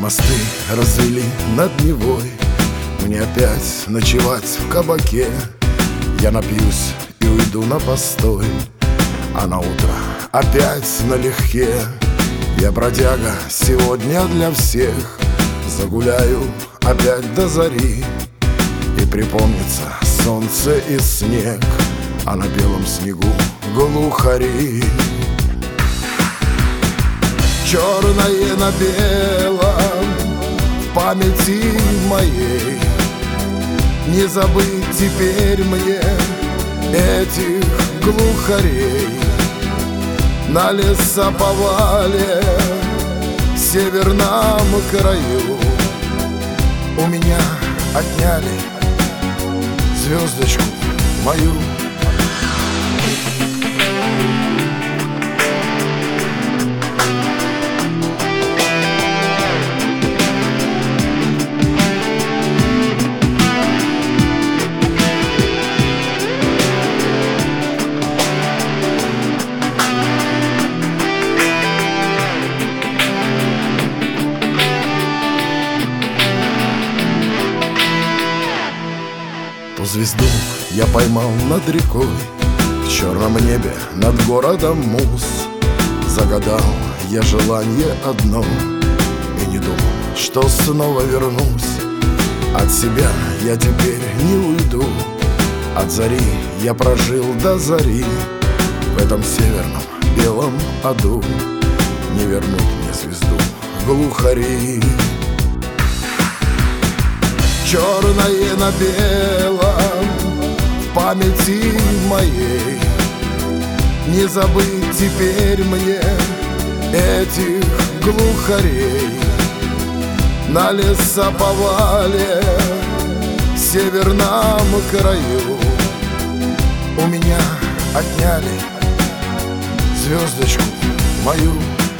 Мосты развели над Невой, мне опять ночевать в кабаке. Я напьюсь и уйду на постой, а на утро опять налегке. Я бродяга сегодня для всех, загуляю опять до зари. И припомнится солнце и снег, а на белом снегу глухари. Черное на белом в памяти моей, не забыть теперь мне этих глухарей. На лесоповале в северном краю у меня отняли звездочку мою. Ту звезду я поймал над рекой, в черном небе над городом мус. Загадал я желание одно и не думал, что снова вернусь. От себя я теперь не уйду, от зари я прожил до зари. В этом северном белом аду не вернут мне звезду глухари. Черное на белом в памяти моей, не забыть теперь мне этих глухарей. На лесоповале в северном краю у меня отняли звездочку мою.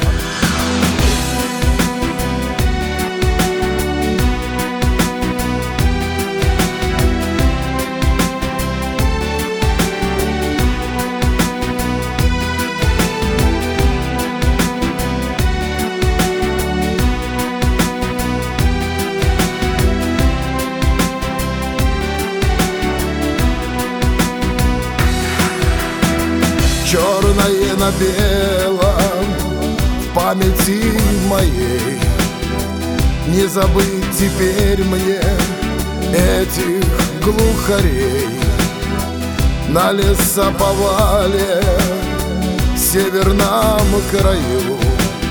Черное на белом в памяти моей, не забыть теперь мне этих глухарей. На лесоповале в северном краю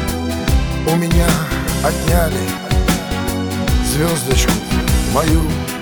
у меня отняли звездочку мою.